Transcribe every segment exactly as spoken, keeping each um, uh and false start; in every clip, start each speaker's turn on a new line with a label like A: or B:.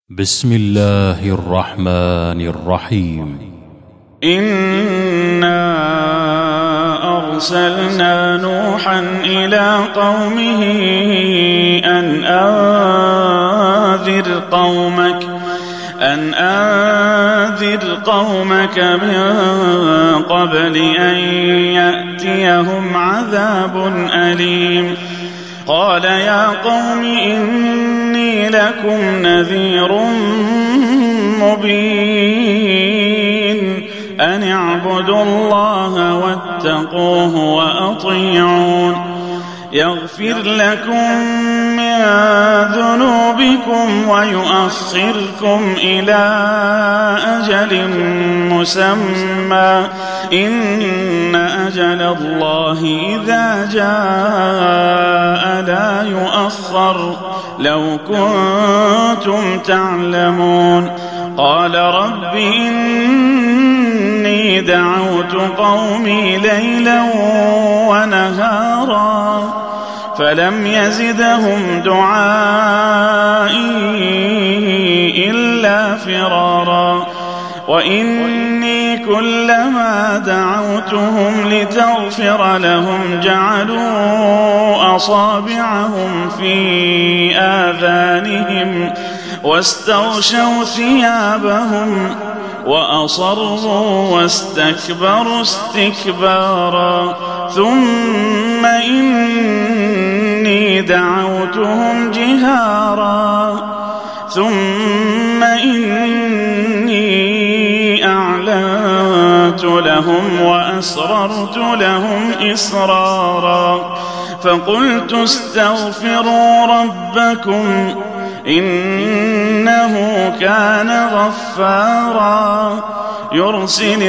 A: بسم الله الرحمن الرحيم.
B: إنا أرسلنا نوحا إلى قومه أن أنذر قومك أن أنذر قومك من قبل أن يأتيهم عذاب أليم. قال يا قوم إني لكم نذير مبين أن اعبدوا الله واتقوه وأطيعون يغفر لكم من ذنوبكم ويؤخركم إلى أجل مسمى إن أجل الله إذا جاء لا يؤخر لو كنتم تعلمون. قال رب إني دعوت قومي ليلا ونهارا فلم يزدهم دعائي إلا فرارا وإني كلما دعوتهم لتغفر لهم جعلوا أصابعهم في آذانهم واستغشوا ثيابهم وأصروا واستكبروا استكبارا ثم إني دعوتهم جهارا ثم إني أعلنت لهم وأسررت لهم إسرارا فقلت استغفروا ربكم إنه كان غفارا يرسل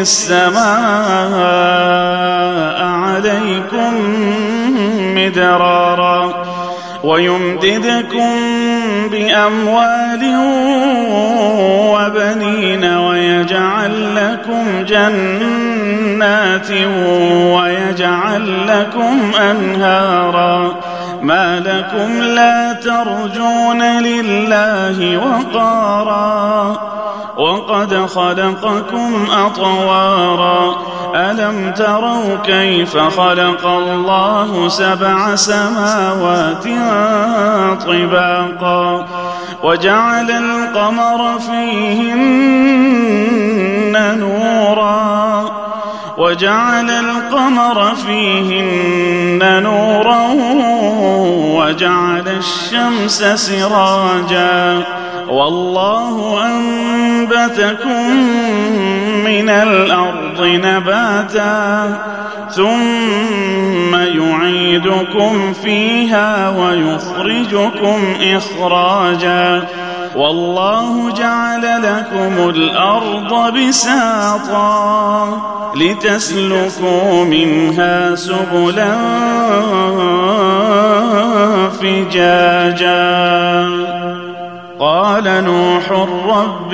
B: السماء عليكم مدرارا ويمددكم بأموال وبنين ويجعل لكم جنات ويجعل لكم أنهارا ما لكم لا ترجون لله وقارا وقد خلقكم أطوارا ألم تروا كيف خلق الله سبع سماوات طباقا وجعل القمر فيهن نورا وجعل القمر فيهن نورا وجعل الشمس سراجا والله أنبتكم من الأرض نباتا ثم يعيدكم فيها ويخرجكم إخراجا والله جعل لكم الأرض بساطا لتسلكوا منها سبلا فجاجا. قال نوح رب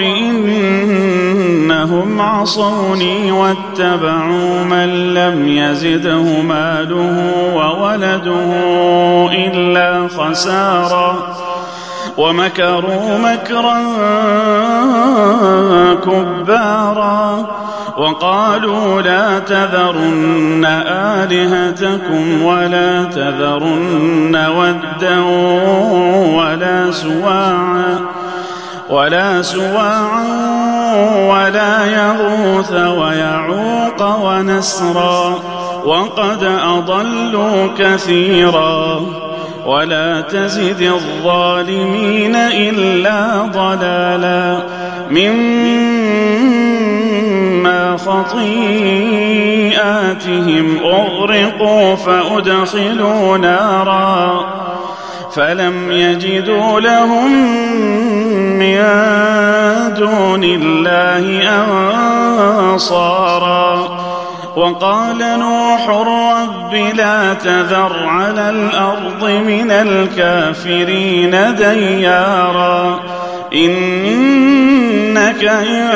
B: إنهم عصوني واتبعوا من لم يزده ماله وولده إلا خسارا ومكروا مكرا كبارا وقالوا لا تذرن آلهتكم ولا تذرن ودا ولا سواعا ولا سواعا ولا يغوث ويعوق ونسرا وقد أضلوا كثيرا ولا تزد الظالمين إلا ضلالا مما خطيئاتهم أغرقوا فأدخلوا نارا فلم يجدوا لهم من دون الله أنصارا وقال نوح رب لا تذر على الأرض من الكافرين ديارا إنك إن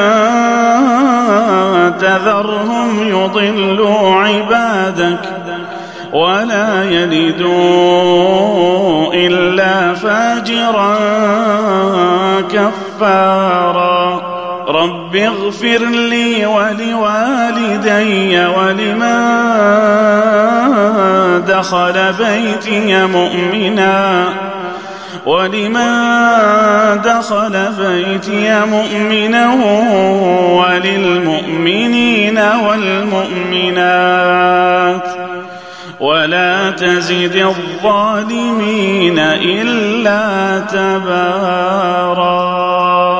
B: تذرهم يضلوا عبادك ولا يلدوا إلا فاجرا كفارا. غفارا رب اغفر لي ولوالدي ولمن دخل بيتي مؤمنا ولمن دخل بيتي مؤمنا وللمؤمنين والمؤمنات ولا تزد الظالمين إلا تبارا.